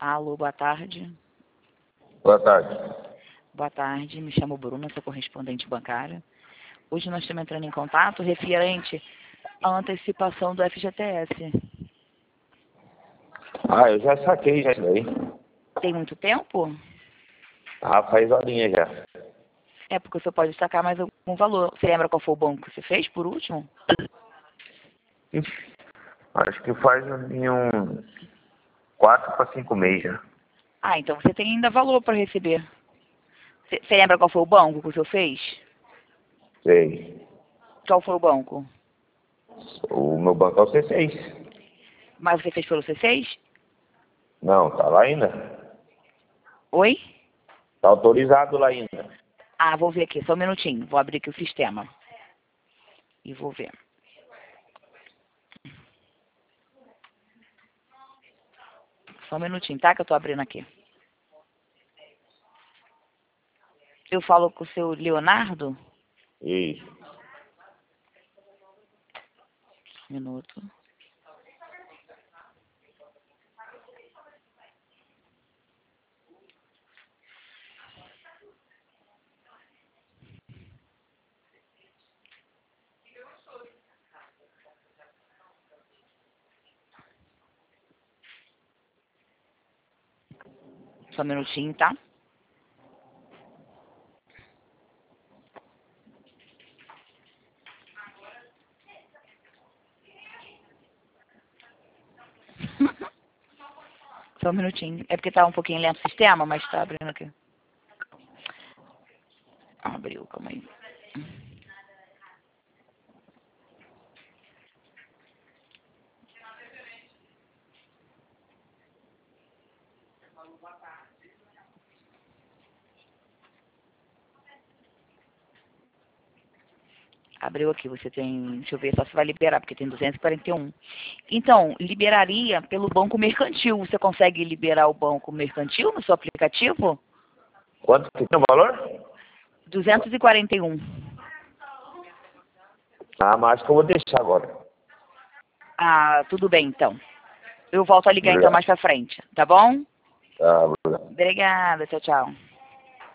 Alô, boa tarde. Boa tarde. Boa tarde, me chamo Bruna, sou correspondente bancária. Hoje nós estamos entrando em contato referente à antecipação do FGTS. Ah, eu já saquei já isso daí. Tem muito tempo? Ah, faz horinha já. É porque você pode sacar mais algum valor. Você lembra qual foi o banco que você fez por último? Acho que faz em uns 4 para 5 meses já. Ah, então você tem ainda valor para receber. Você lembra qual foi o banco que você fez? Sei. Qual foi o banco? O meu banco é o C6. Mas você fez pelo C6? Não, tá lá ainda. Oi? Tá autorizado lá ainda. Ah, vou ver aqui, só um minutinho. Vou abrir aqui o sistema. E vou ver. Só um minutinho, tá? Que eu tô abrindo aqui. Eu falo com o seu Leonardo? Isso. Um minuto. Só um minutinho, tá? Só um minutinho. É porque tá um pouquinho lento o sistema, mas tá abrindo aqui. Abriu, calma aí. Abriu aqui, você tem... Deixa eu ver só se vai liberar, porque tem 241. Então, liberaria pelo banco mercantil. Você consegue liberar o banco mercantil no seu aplicativo? Quanto que tem o valor? 241. Ah, mas acho que eu vou deixar agora. Ah, tudo bem, então. Eu volto a ligar então Obrigado. mais pra frente, tá bom? Tá, obrigado. Obrigada, tchau, tchau.